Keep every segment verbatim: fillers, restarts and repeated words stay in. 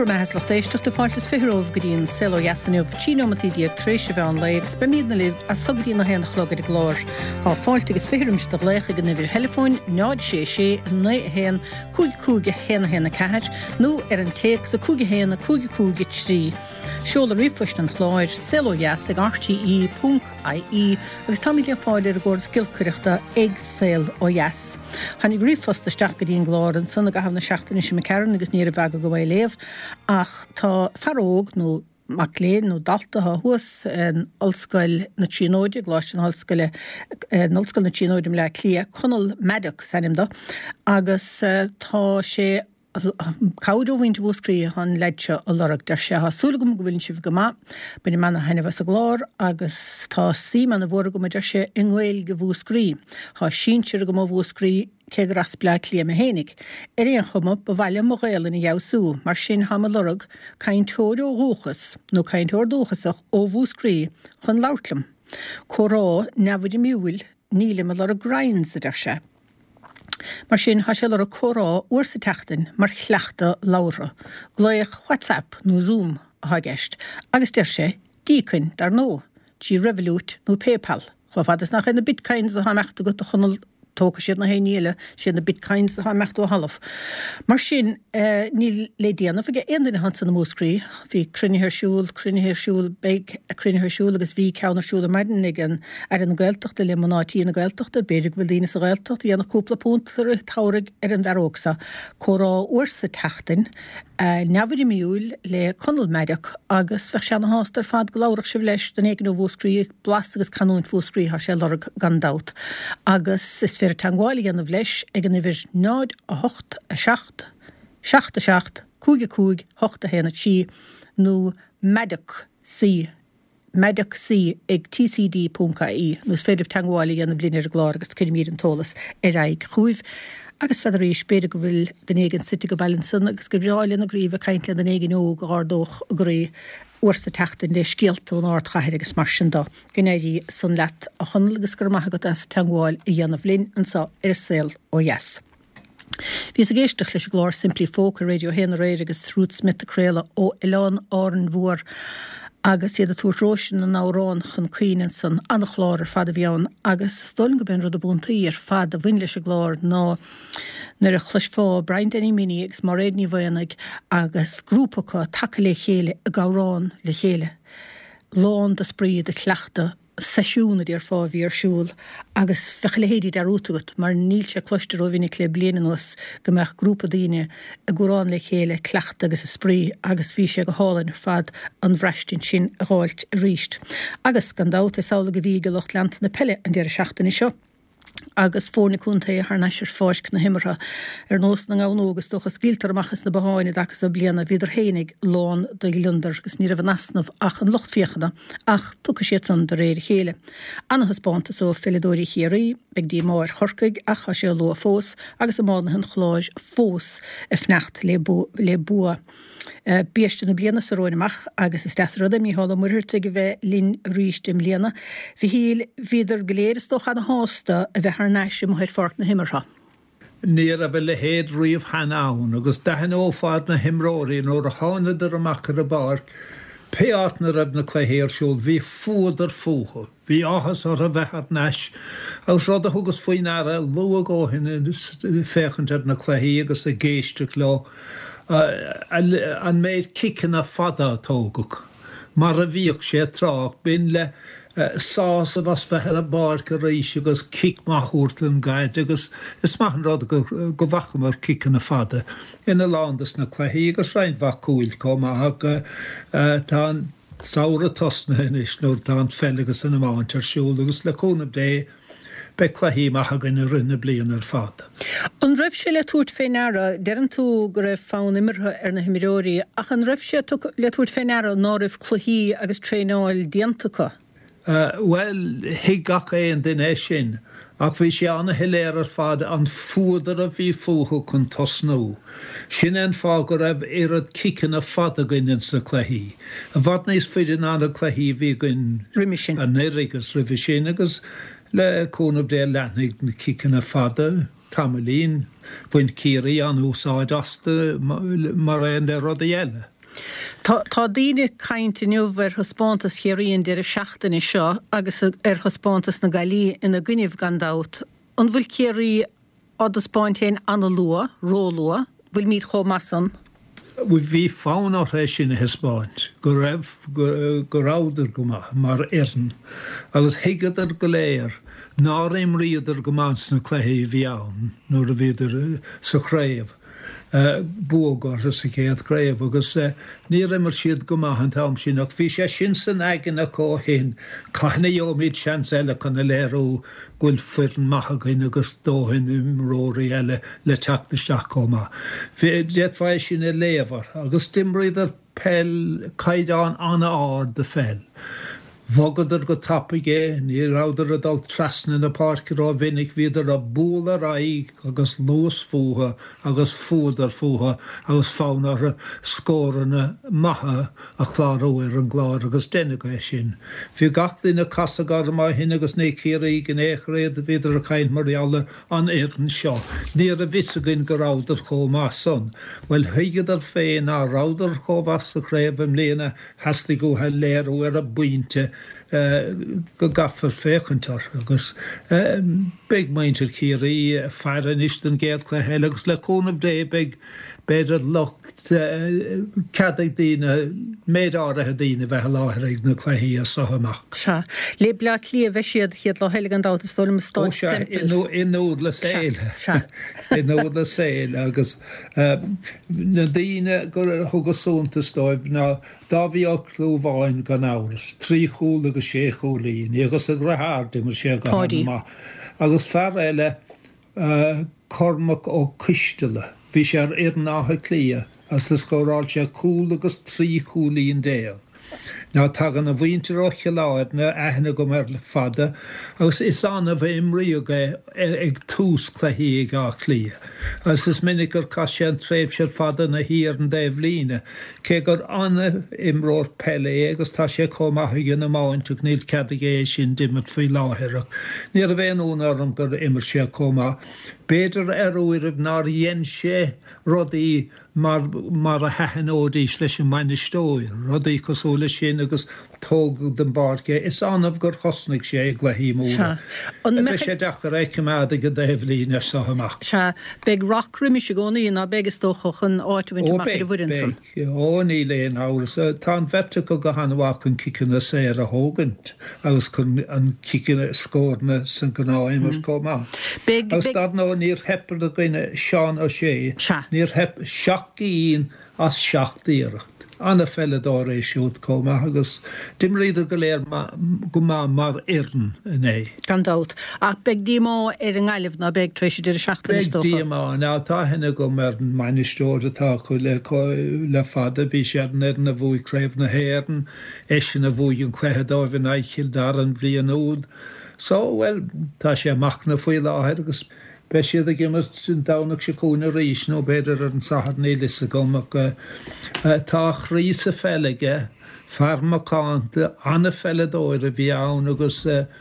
Fuair me heslach éisteach de fáiltas firóh goíonn selo jasanniuh tínomatíag trééis bheán leigs be míad na libh a sogdí na héna chlogad i glóir. Tá fáiltegus firimiste leicha gan nifir telefóin náid sé sé na héan cúig cúige héna héna ceir nó ar an téic sa cúige héna cúige cúige trí. Seola rifuist an chláir selo jas ag r t e dot i e agus tá míle fáilir a gcóir scilcuireachta ag sel ó jas. Hannig rifusta steach go dtíon glórin sanna go hafna seachtain is sem ceann agus níar a bhega go bhfuil léamh ach tá faróg nó mac léin nó dalta ha huas an olscoil na tríonóide gláis an olscoile an olscoil na tríonóide le clia conal medic sanim do agus tá sé Caudó bhaint bhúscrí an leidse a lorach dar sé hasúlagum go bhfuiln sibh go má, buna manna haine bheits a glár agus tá sí manna bhór go dar sé in ghfuil go bhúscrí. Tá sínsir go mó bhúscrí ce grasplá clia a hénig. Er éon chuma ba bhaile mo ghéalan i gheabhsú, mar sin hama lorach cain tóir ó rúchas nó cain tóir dúchasach ó bhúscrí chun láutlam. Chorá nefud i miúil nílim a lorach grains a dar sé. Mar sin ha sé ar a chorá uair sa teachtain mar chleachta lára, gluoich WhatsApp nó Zoom a hageist, agus deir sé dícuin dar nó, tí Revolut nó PayPal. Chá fadas nach na bitcoins a ha meachta go a chunal tóca siad na héile sin na bitcoins a ha meachta ó halaf. Mar sin uh, ní le déanamh go aondaine han san na múscrí, hí crunithir siúil, crunithir siúil, beig a crunithir siúil agus bhí ceannar siúil a maidin an ar an ghailteachta le manátí na ghailteachta, beidir bhfuil dína sa ghailteachta, dhéanana cúpla púntar a táirg ar an bherógsa, chorá uair sa teachtain, uh, nefud i miúil le conal medic agus bheith seanna hástar fad go láirech sibh leis den éigen ó bhúscrí, blas agus canún fúscrí ha sé lorach gandát. Agus is fer tangáil an bhleis ag an ifir náid a hocht a seacht, seacht a seacht, cúige cúig, hocht a héna tí, nó medic sí, medic sí ag t c d dot i e, nus féidir tangáil an blinir glár agus cynnig an tólas ar aig chúiv. Agus feidir éis beidir go bhfuil den éigen siti go balansan agus go bhráilin a gríomh a caintla den éigen ó go gárdóch a grí uair sa teachtain le scialt ó náir chaithir agus mar sin dó. Gnéirí san leat a chunal agus gur maitha go as tangáil i dhéanamh linn an sa ar saoil ó jas. Bhís a géisteach leis glár Simply Folk a radio héna réir agus Ruth Smith a Créala ó Elan áran mhór agus iad a túrrósin na nárán chun cuioine san annach glár ar fad a bheann agus stolin go ben rud a buntaí ar fad a bhain leis a glár ná nar a chluis fá Brian Denny Mini agus mar réad ní bhainnig agus grúpacha take le chéile a gárán le chéile. Lán de spríad a chleachta sesiúna ar fá bhí ar siúil agus fechaléhéadí dar útagat mar níl sé cloistear ó bhínig le blianan os go meach grúpa daoine a gurán le chéile cleachta agus a sprí agus bhí sé go hálainn ar fad an bhreistin sin a gháilt a ríist. Agus gandát is sála go bhí go locht leanta na pelle an dear seachtain seo. Agus fórna cúnta a th neisir fáisc na himmartha ar nós na ngánógus dochas giltar amachchas na baháinine agus a bliana viidir hénig lán do glundar agus ní a bh nasnamh ach an lochtfiachana ach tucha sé san do réir chéile. Anachas bánta so fellidóí chéirí, beag dí máir chorcaig ach a sé lo a fós agus a mána hen chláis fós a fnecht le bua. Uh, Bíiste na bliana sa roineach agus is deas rud a mí hála muirte go bheith lín ríist im bliana. Bhí híl viidir goléiristoch an hásta a bheith ar neisi mo héir fort na himmartha. Níor a bheith le héad riomh hanán agus dahan ófád na himróí nóair a hána ar amach ar a bar peart na rab na chléhéir siúil bhí fúdar fúcha. Bhí áchas ar a bheith ar neis agus rud a thugus faoin ara lu a gáhin féchant ar na chléhí agus a géiste lá. Uh, an méid cican a fada tógach. Mar a bhíoch sé trách bin le uh, sás a bhas feithir a barca rééis agus cic maithúirtlan gaid agus is maithan rád go, go bhacham ar cican a fada. Ina lándas na chléhí agus rein bhacúil com ag uh, uh, tá saoire tosna inis nóir tá felligus in amháint ar siúil agus le cúnam dé be chléhí maitha gan a rinne blian ar fada. An raibh sé le túirt féin ara, dearan tú go raibh fán imirtha ar na himiróí, ach an raibh sé le túirt féin ara ná raibh chluhí agus tréáil diantacha? Uh, well, hi gach é an duine sin, ach bhí sé anna hiléir ar fada an fúdar a bhí fútha chun tosnú. Sin an fá go raibh iad cican a fada gaiinn sa chléhí. A bhd níos féidir anna chléhí bhí gin Riimisin. An éirigus ribh sin agus le cúnamh dé leannig na cican a fada, tamlín, bhain círaí an úsáid asta mar aon de rud a dhéile. Tá daoine cainte nniuh ar thuspántas chéiríonn de a seachtain is seo agus ar thuspántas na Gailí ina gcuineh gandát. An bhfuil céirí ad spáintéin anna lua, ró lua, bhfuil míad chó masan? Bhí fáin á rééis sin na Hispáint, go raibh go ráidir go mar éan, agus higadar go léir ná imríidir go mans na chluiche bhí ann, nuair a bhíidir sa chréibh. Bógar sa céad gréibh agus ní immer siad go maithan tam sin ach bhí sé sin san aigen a có hin caithna dheomid seans eile chuna léirú gúil fuirin maithagain agus dóhin imróí eile le teachtasteach comá. Bhí déadfáid sin i léomhar agus timríidir pell caiidán anna áard de fel. Vogadidir go tapigé, ní ráidir a dal trasna na páirce rá vinnig viidir a búla raig agus lús fúha agus fúdar fúha agus fánar a scóranna maithe a chláróir an gláir agus dénne go sin. Bhí gachtaí na casagar má hin agus né céirí gan échréad a viidir a chaint mariala an éan seo. Ní a visagin go ráidir chó má son. Well higadar féin a ráidir chó vas a chréibh léana hastig go ha léirú ar a buinte go gafar fécantar agus beag maintir cíirí fearan isten géad chu heile agus le cónamh dé beag beidir locht cadag dína méid áirithe dína bheith láthir ag na chluichí a sohamach. Se, le bleat lí a bheith siad chiad le heilig an dáta stólam stáid simple. Inúd le séile. Inúd le séile agus na dína gur thugusúnta stáibh ná dá bhí ochlú bháin gan áras, trí chúl agus sé chúlaín, agus a rathard mar sé gan má. Agus fear eile cormach ó cistile. Bhí sé ar iarnátha clia, as le scóráil sé cúl agus trí chúlaín déal. Ná tagan a bhaintear ó cheáid na aithna go mar le fada, agus is anna bheith imríoga ag tús chluichí ag á clia. As is minic gur cai sé an tréimh sé fada na híar an déobh lína, cé gur anna imróir pellé agus tá sé comáthaigh na máinteach níl cadag é sin dimmet faoi láthirach. Ní a bhéon únarm gur immer sé comá. Beidir ar uiribh ná dhéon sé rudaí mar mar a hehanódís leis an maine stóir, rudaí cosúla sin agus tóg den barce, is anmh gur chosnig sé ag lehí móra. Be sé dechar éicimeada go déobh lína sohamach. Se, beag rachrim is gcónaí na begus tóchachan áithaint mar a bhuirinsan. Ó ní léon áras, tá an vete go go hanhhaach an cicanna séir a hógant, agus chun an cicanna scórna san gnáim mar comá. Agus dar nó níor hepar a gine seán ó sé, níor hep seachtaíon as seachtaíirecht. Anna felle dá éis siút comá agus dim riidir go léir go má mar iarn in é. Gandát. Ach beag díá ar an gáileh ná beag trééis idir seachtaí stocha. Beag díá, ná tá hena go mar an mainistóir atá chu le le fada bhí sé an na bhúi craibh na héan, éis sin na bhúi an chluiche bhín aichiil dar an bhríon úd. So, well, tá sé amach na faoi láthir agus be siad a gimar sin dánach sé cúna ríis nó beidir an sahad nélis a gomach tá chrís a fellige farmacánta anna felledóir a bhí ann agus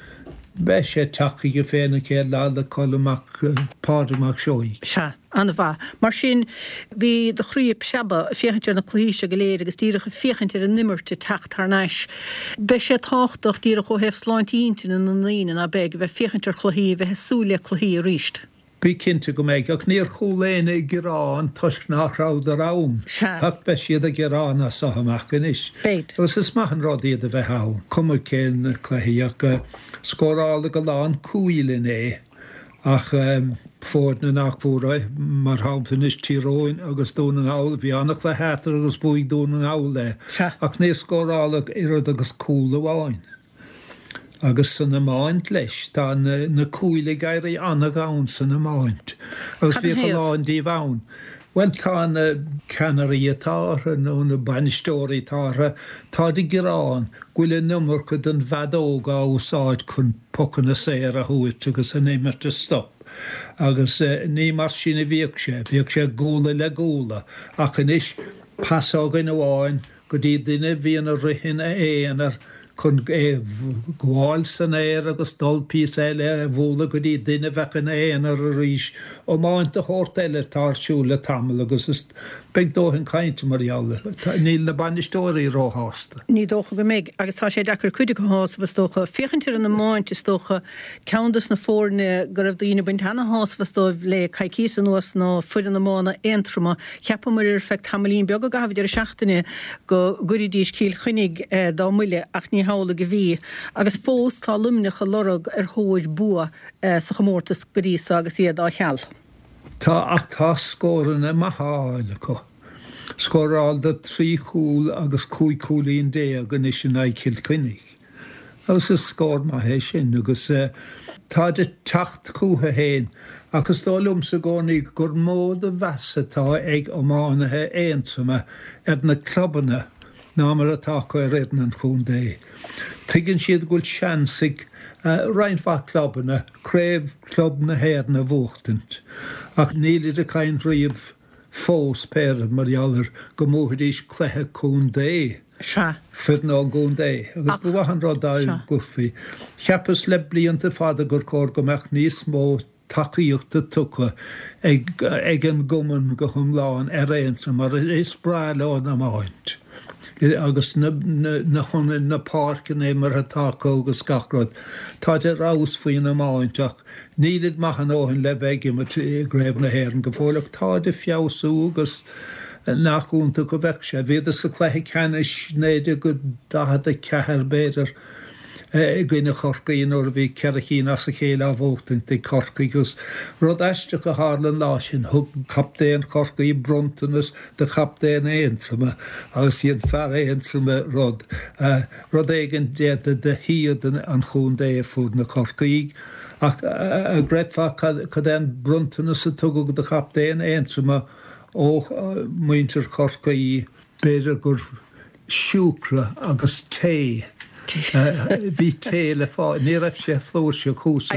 be sé tachaí go féna cé lá le colmach páramach seoí. Se, anna bha. Mar sin bhí de chríomh seba féchaintear na chluíise go léir agus tíirecha féchaintear an nimmerte tacht tar neis. Be sé táchtach tíirecha ó heh sláintíntain in na lína a beg bheith féchaintear chluí bheith súla chluí a ríist. Bí cinnte go méid ach níor choléna i gurán tuisc nachrád a rám. Thach be siad a gurán a sohamach gan is. Agus is maithan rádaíad a bheith hán. Cuma cén chluicheach scórála go lán cúilin é ach fór na nachmhóra mar hámtain is tíróin agus dúna áil bhí annach le hétar agus bhuaigh dúna áil le. Ach ní scórála iad agus cúla bháin. Agus san na máint leis, tá na cúile gaiir anna gáin san na máint. Agus bhí go láin díobh ann. Well, tá na canarí atára nó na banistóirí tára, tá di gurán, ghuiile numar chud an bhedóga úsáid chun pocan na séir a thuit agus a néimart a stop. Agus ní mar sin a bhíoh sé, bhíoh sé gúla le gúla, ach an is paságan a bháin, go dtí duine bhíon a rihin a éanaar chun é gháil san éir agus dulpí eile bhla go dtí duine bhechan éon ar a ríis ó máint a chót eile társúla tamil agus is beag dóhann cainte marall. Níl na banistóirí róhásta. Ní dócha go méid agus tá sé dechar chuide go hás bh tócha fichantir an na máint is tócha ceantas na fórne go raibh daoine buint hena hás bh tóibh le caiicí san nuas nó fuidir na mána éontrama cheappa mar ar feict tamlín beag go gahabh ar seachtaine go guridís cíl chunig dá muile ach ní hála go bhí agus fós tá lumnecha lorug ar hóid bua sa chamórtas goríos agus iad á cheall. Tá ach tá scóranna maitháile có. Scóráil de trí chúl agus cúi cúlaíon dé agan is sin éiciil cuinnig. Agus is scór maithé sin agus tá de tacht cútha héin agus dá lumsa gcónaí gur mód a bheasatá ag ómánathe éonsama ar na clubanna ná mar atá go réan an chun dé. Tuigann siad gúil seansaigh reinfach clubanna, créibh club na héir na bhuachtant. Ach níl a cain riomh fós péir marallar go móthadís clethe cún dé. Se. Fyd ná gún dé. Agus bu bhahan rádáil gurfií. Cheappas le blianta fada gur cór go meach níos mó takeíochta tucha ag, ag an guman go thumláin ar éontra mar is bra leán am áint. Agus na, na, na chunin na párcan é mar atá agus gachrod. Tá de rás faoin am áintach nílid maihan óhan le bheigi mar gréibh na héireann go bhórlach tá de fiosú agus nachúnta go bheith sé. Bhíad sa cléthe ceannis néide go dahad a cethir béidir i gcuine chorcaí nóir bhí ceiricín as a chéile a bhóchtint i corcaí gus rud eiste go hálan lá sin thug captéin corcaí brontanas de captéin éonsama agus íon fear éonsama rud. Rud éigen déada de hiad an chun dé fúd na corcaí ach a gréitfa cad éon brontanas a tugad de captéin éonsama ó muintir corcaí béidir gur siúcra agus té. Bhí té le fá, ní raibh sé flóir se cúsa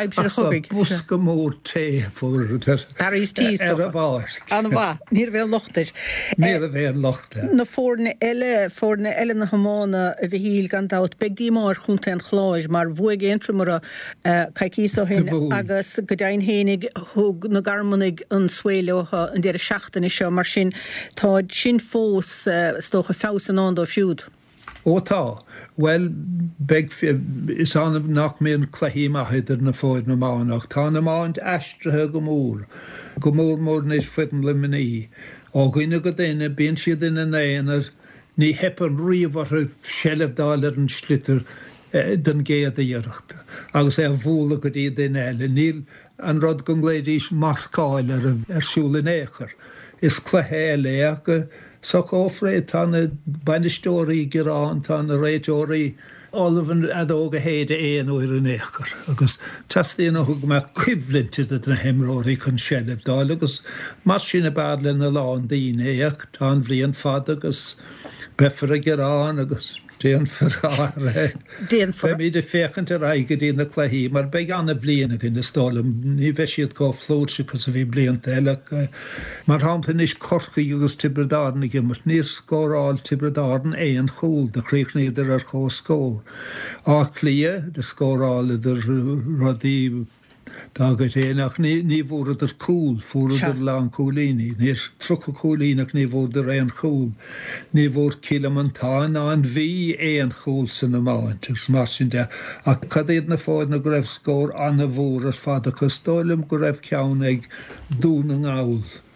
busca mór té fór ar is tí ar a báir. An bha, níor bhéal lochtar. Níor a bhéal lochtar. Na fórna eile fórna eile na hamána a bhí híl gan dát beag dí mar chunta an chláis mar bhuaig éontra mar a caiicí ó hin agus go dain hénig thug na garmanig an sfuileocha an déir seachtain is seo mar sin tá sin fós stócha fásan an dó fiúd. Ó tá, well beg is anmh nach mé chluí maithid ar na fóid na mánach. Tá na máint eistrathe go mór, go mór mór níos fuidan le miní. Ó ghuiine go daine bíonn siad in an éanaar ní hepan riomhar sellh dáil ar an slitar den géad a dhearachta. Agus é bhúla go dtí daine eile. Níl an rud go ngléidís marcáil ar arsúla éair. Is clethe eile go so ófréid tá na banistóirí gurán tá na réitóirí olafan adóga héide éon uair an éachar. Agus tastíana thug me cuimhlinte a na himróirí chun sellh dáil agus mar sin na bad le na lán daoine éach tá an bhríon fad agus befar a gurán agus déan ferrare. Déan fer. Fe míad a féchant ar aige dí na chluí, mar beag anna bliana gin na stálam, ní bheith siad có flóirse cos a bhí blianta eile. Mar hampan is corcaí agus tibredána gimmar, níos scóráil tibredána é an chúl de chríochnéidir ar có scór. Á clia de scóráil idir rodí Tágad éach ní bhórad ar cúl, fórad ar lán cúlíní, níos trucha cúlínach ní bhórad ar éon chúl, ní bhór kilomantáin an bhí éon chúl san na máint, gus mar sin de. A cad éad na fáid na go raibh scór anna bhór ar fad a costáilm go raibh ceann ag dún an áil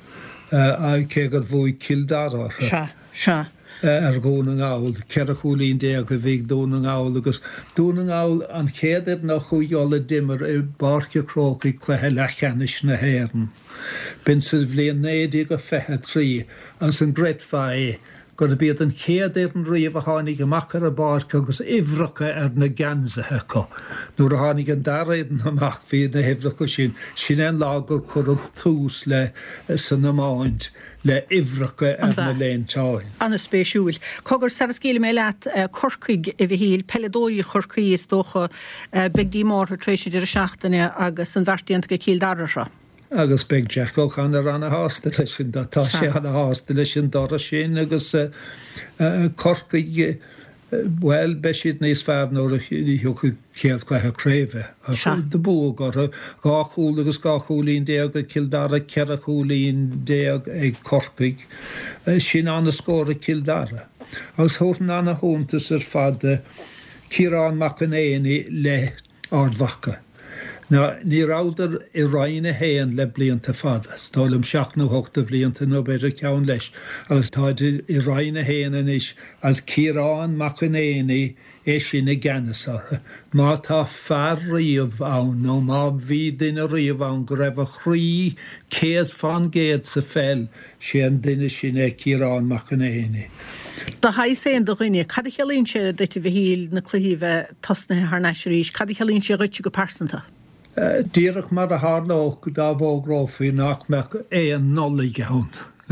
a cégar bhói kildára. Se, se. Ar gún an áil, cear a chúlín dé go bhíh dún an áil agus dún an áil an chéidir nach chuúála dimmer i barce crócaí chluthe lechanis na héireann. Bin sa bhléon néadí go fethe trí as an gréitfa é, gur a bíad an chéidir an riomh a tháinig amach ar a barca agus ihreacha ar na gansathe có. Nuair a tháinig an daréidan amach bhí na hihreacha sin, sin an lágur chur tús le san na máint. Le ihreacha ar na léontáin. Anna spéisiúil. Cogur sa scéile mé leat corcaig i bhí híl peledóí chorcaí is dócha begdí mórtha tréisiidir a seachtaine agus an bhartíant go cíl darra. Agus beg Jackó chan ar anna hásta lei sin, tá sé anna hásta lei sin dara sin agus corcaig Well, be siad níos fear nóair a chéad chuithe créimhe. De bú gur gá chúla agus gá chúlín déag a Kildare, ceara chúlín déag ag Corcaig, sin anna scóra Kildare. Agus thuirn anna húntas ar fada Ciarán McAnéany le Ardmhacha. Na, ní ráidir I roiine héan le blianta fada. Stáilm seaachnú hochta blianta nó beidir ceann leis. Agus táid I roiine héan is as Ciarán McAnéany é sin na Geanasartha. Má tá fear riamh ann nó má bhí duine riamh ann go raibh a chrí céad fan géad sa fel sin duine sin é Ciarán McAnéany. Da ha sé do rinne, cad chelín se deit bhí híl na cluhíh tasna haar neisiéis, cad chelín se ruite go persanta. Uh, Díreach mar a háló go dá bógrófií nach meach é an nolaigh ann.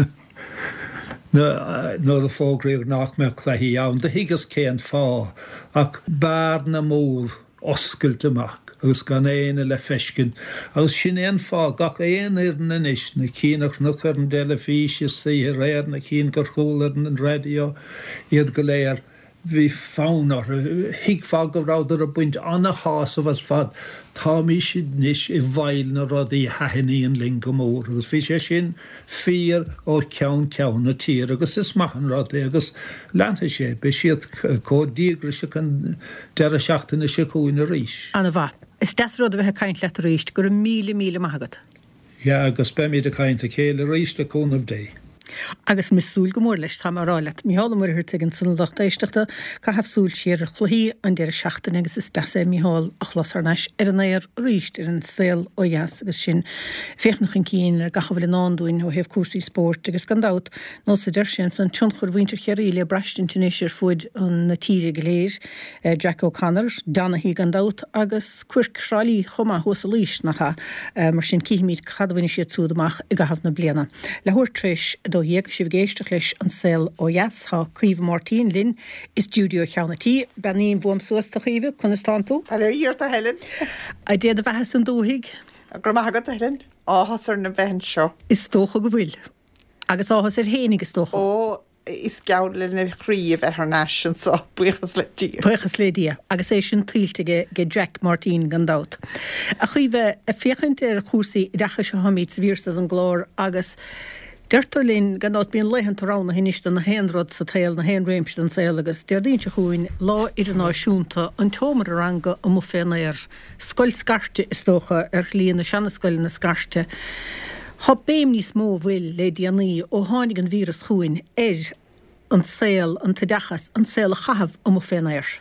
nó a fógraíoh nach meach chluichí ann, de higas céan fá ach bear na mór oscailt amach, agus gan éine le feiscin. Agus sin éon fá gach éon ar na níis, na cínach nuchar an delefíise sí réir, na cín gur chúlar an radio, iad go léir. Bhí fánar, hiig fá go ráidir a buint anna hás a bheit fad, tá mí siad níos I bhail na rudaí haithníon ling go mór, agus bhí sé sin fíor ó ceann ceann na tír, agus is maihan rudaí, agus leanta sé, be siad códíagra se chun deire seachtainna se cúin a ríis. Anna bha, is des rud a bheith caint leat a ríist, gur míle míle maithagad. Ja, agus be míad a caint a céile ríist a cún of day. Agus mis súl go mór leis tá marráilet. Míhála mar hirte an sanadach éisteachta ca haf súl siar a chluí an deir seachtain agus is dasa míhál a chlasarneis ar an éir ríist ar an saoil ó dheas agus sin féchnach an cín ar gachafil an ándúin ó heh cuasaí sport agus gandát nó sa deir sin san tionchur bhaintir chearíile breistin tunéisir fuid an na tíre goléir Jack O'Connor, Donahí gandát agus cuircrálí chuma hosa lís nacha mar sin cíimiid cadhhaine siad súdamach I gahaf na bliana. Le thuirtréis do dhéag sibh géisteach leis an saoil ó dheas há Caoimhe Martin Lynn is stúdio cheannatí, beníon bhuam suas do Caoimhe chun istán tú. Hello, íart a Helen. A déad a bheithas an dóthaig? Gur maithagad a Helen, áhas ar na bheithin seo. Is tócha go bhfuil. Agus áhas ar hénig is tócha. Ó, is geall le na chríomh ar haar nation so buchas le tí. Buchas le tí, agus é sin tríltige ge Jack Martin gandát. A Caoimhe a féchant ar chúsaí I decha se hamid sa bhírsad an glór agus Deirtar lín gandát bíon leihan tarrána hiniste na héanrod sa tail na héan réimst an saoil agus deardín se chuin lá idir náisiúnta an tómar a ranga a mo féna ar scoil scarte is tócha ar líon na seanna scoil na scarte. Tá béim níos mó bhfuil le díanaí ó tháinig an vírus chuin ar an saoil an tadachas an saoil a chahabh a mo féna ar.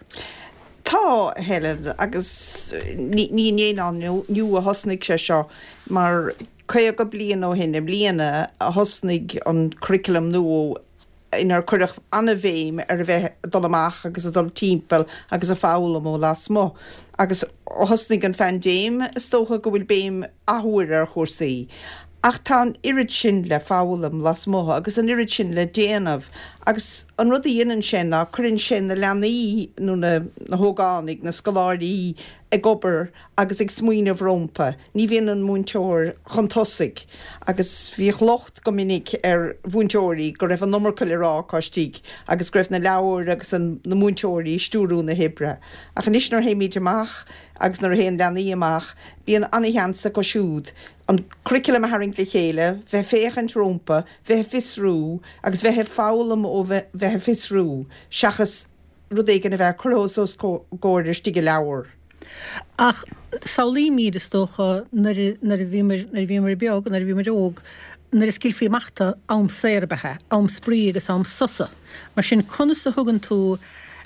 Tá Helen agus ní ní an nniu a hosnig sé seo mar Caia go blian ó hinne bliana a hosnig an curriculum nó inar chuireach anna bhéim ar a bheith dul amach agus a dul timppel agus a fála mó las mó. Agus hosnig an fan déim stócha go bhfuil béim ahuair ar chósaí. Ach tá irid sin le fálam las mótha agus an irid sin le déanamh agus an rud a dhéanaan sin a chuann sin na leanaí nó na hógánig na scoláirí ag obair agus ag smuoineh rompa. Ní bhíon an múnteoir chuntosaigh agus bhíoh locht go minic ar bhúnteoirí go raibh an nómarcail rá costíigh agus greibh na leabhar agus an na múnteoirí stúrú na hibre. Ach an isnar héimiid amach agus nar héon leanaí amach bíon anhéansa go siúd. An curriculum a haring le chéile, bheith féchant rompa, bheith fisrú, agus bheith fálam ó bheith fisrú, seachas rudégan a bheith chorhósos góir stige leabhar. Ach, saolí míad is tócha nar a bhímar beag, nar a bhímar óg, nar is cilfií machta am séirbethe, am sprí agus am susa. Mar sin conas a thugann tú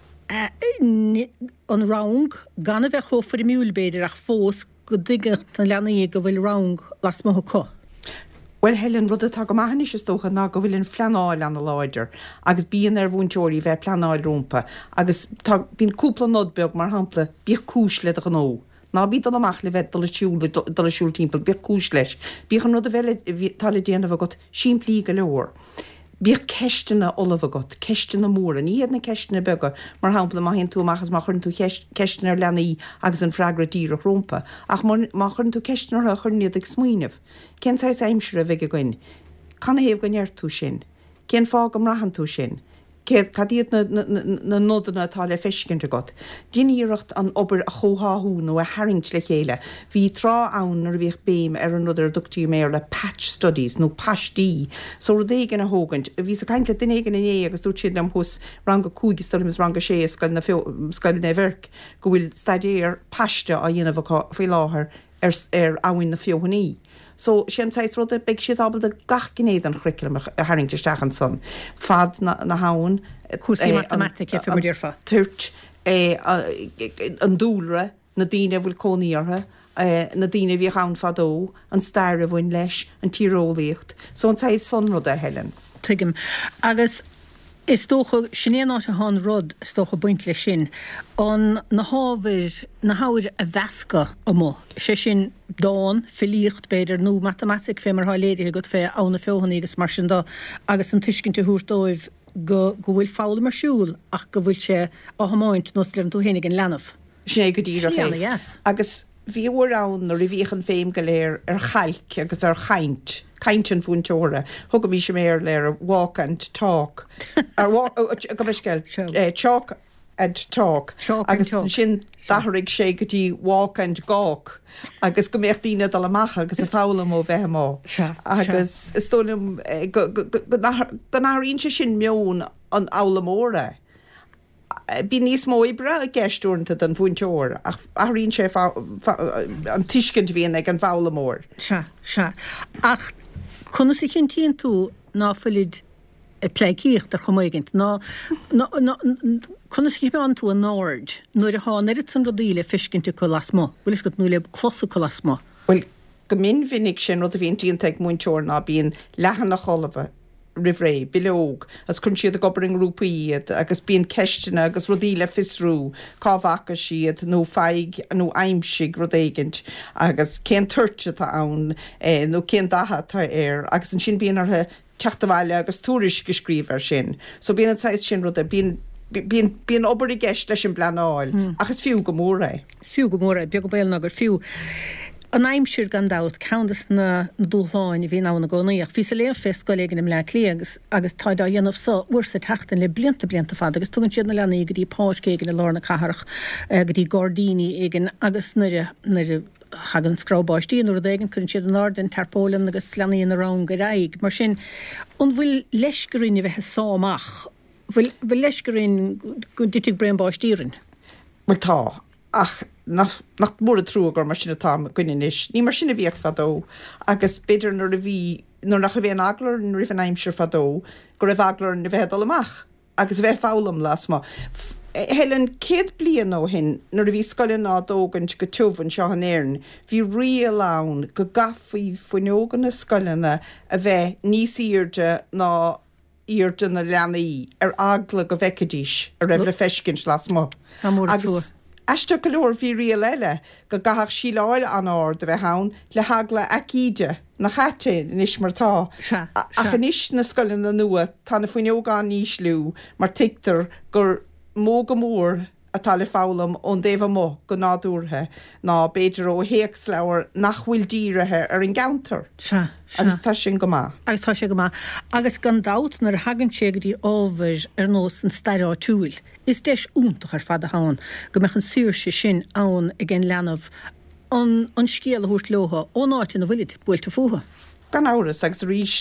an rang, gan a bheith chófar I miúlbéidir ach fós go dige na leanaí go bhfuil rang las mo có. Well, Helen, rud atá go maithnis is tócha ná go bhfuil an fleanáil an láidir, agus bíon ar bhúnteoirí bheith pleanáil rompa, agus bíon cúpla nodbeag mar hampla bíoh cúis le an ó. Ná bí dal amach le bheith dal a siúl timppla, bíoh cúis leis. Bíoh an rud a bheile tal déanamh got siimplí go leor. Bíoh ceistena olaf agat, ceistena móra, ní iad na ceistena bega, mar hampla má hen tú amachas má churn tú ceistena ar leanaí agus an freagra díra rompa, ach má churn tú ceistena ar churniad ag smuoineh. Cén sais aimsire a bheith a gin? Canna héh gan neart tú sin? Cén fág am rahan tú sin? Céad cadíad na nódanna atá le feiscinnte got. Díníireacht an obair a chóthú nó a haingt le chéile. Bhí trá ann ar bhíh béim ar an nudar duchtí mé le patch studies nó patchtí. So ru éigen a hógant. Bhí a caiint le dunéigen in é agus dút siad am hús ranga cúigi stolim ranga sé scoil na scoil na bhirc go bhfuil stadéir paiste a dhéanamh fao láthair ar ar áhain na fiohanní. So sin sais rud a big siad abal a gach gnéad an chriculum a haingte stachan son. Fad na, na haun. Cúsaí matematica fi mudir fa. Tuirt an dúlre na díine bhfuil cóníartha, na díine bhí chaun fadó, an stair a bhain leis, an tírólaíocht. So an sais son rud a helen. Tuigim. Agus is tócha sinnéanáte hán rud is tócha buint le sin an na hábhir na háir a bheasca amó. sé sin dáin filíocht beidir nó matematic fé mar háléirithe go fé ána feohanna agus mar sin dá agus an tuiscinnte thuúrdóibh go go bhfuil fála mar siúil ach go bhfuil sé á hamáint nó le an tú hénig an lenamh. Sné go dtíra yes. Agus bhí órán ar i bhíchan féim go léir ar chailc agus ar chaint. Kaintin fún tóra. Thugam mí sem éir léir walk and talk. Ar go bhisceil chalk and talk. Agus sin dathraigh sé gotí walk and gawk. Agus go méocht tíine dal amach agus a fálam ó bheith má. Agus istónum go náiríonn se sin meón an álamóra. Bí níos mó ibre a gceistúnta den bhainteóir ach aíonn sé an tuiscint bhíon ag an bhálamór. Se, se. Ach chuna sa chin tíon tú ná fuilid pléicíocht ar chomaigint. ná chuna sa chin an tú an náird nuair a háin erit san rodíle fiscinnte go lasmó. Bhfuil is go nú le closa go lasmó. Well, go min vinnig sin rud a bhíon tíon teag muinteóir ná bíon lehan na cholamh rivré, bilóg, as chun siad a gobaring rúpaíad, agus bíon ceistena, agus rodíle fisrú, cábhacha siad, nó feig, nó aimsig rodéigint, agus cén tuirte tá ann, eh, nó cén datha tá air, agus an sin bíon artha teachtamhaile agus túris gescríb ar sin. So bíon an sais sin rud a bíon bíon obair i gceist leis an blanáil, mm. agus fiú go móra. Fiú go móra, beag go béal nagur fiú. An aimsir gan dát countas na dúláin i bhí ná na gcónaíach. Bhí sa léon fest go légan im le lí agus agus táid á dhéanamh sa uair sa teachtain le blianta blianta fad agus tugann siad na leanna go dtí páisce igen na lána catharach go dtí Gordini igen agus nuair hagan scrábáistí nuair a dhégan chun siad an ardin tarpólan agus leanaí na rán go raig. Mar sin an bhfuil leisgurín i bheitthe sámach. Bhfuil leisgurín go dtíigh brean báistírin. Well tá. Ach, nach mór a trúgur mar sinna tá gainis. Ní mar sinna bhíocht fadó, agus beidir nuair a bhí nuair nach a bhíon aglar an rih an aimsir fadó, go raibh aglar na bheith dul amach, agus bheith fálam las má. Helen céad blian ó hin, nuair a bhí scoilin ná dógant go tuhann seo an éirn, bhí ria lán go gafaí fuinógan na scoilina a bheith níos íirde ná íirde na leanaí ar agla go bhecadís a raibh le feiscint las má. Agus Eiste go leor bhí ria leile go gathach sí láil an áir de bheith hán le hagla acíide na chatte níos martá. Ach an is na scoilin na nua tá na fuinógán níos lú mar tiictar gur mó go mór atá le fálam ón déobh mó go nádúrthe ná beidir ó héacs leabhar nach bhfuil díirithe ar an gaantar. Se. Agus tá sin go má. Agus tá sin go má. Agus gan dát nar hagann sé go dtí ábhair ar nós an stairá túil. Is deis úntach ar fad a hán, go meach an siúrse sin ann a gin leanamh an scéal a thuirt lótha ó náitin na bhuiid builte fuha. Gan áras agus rís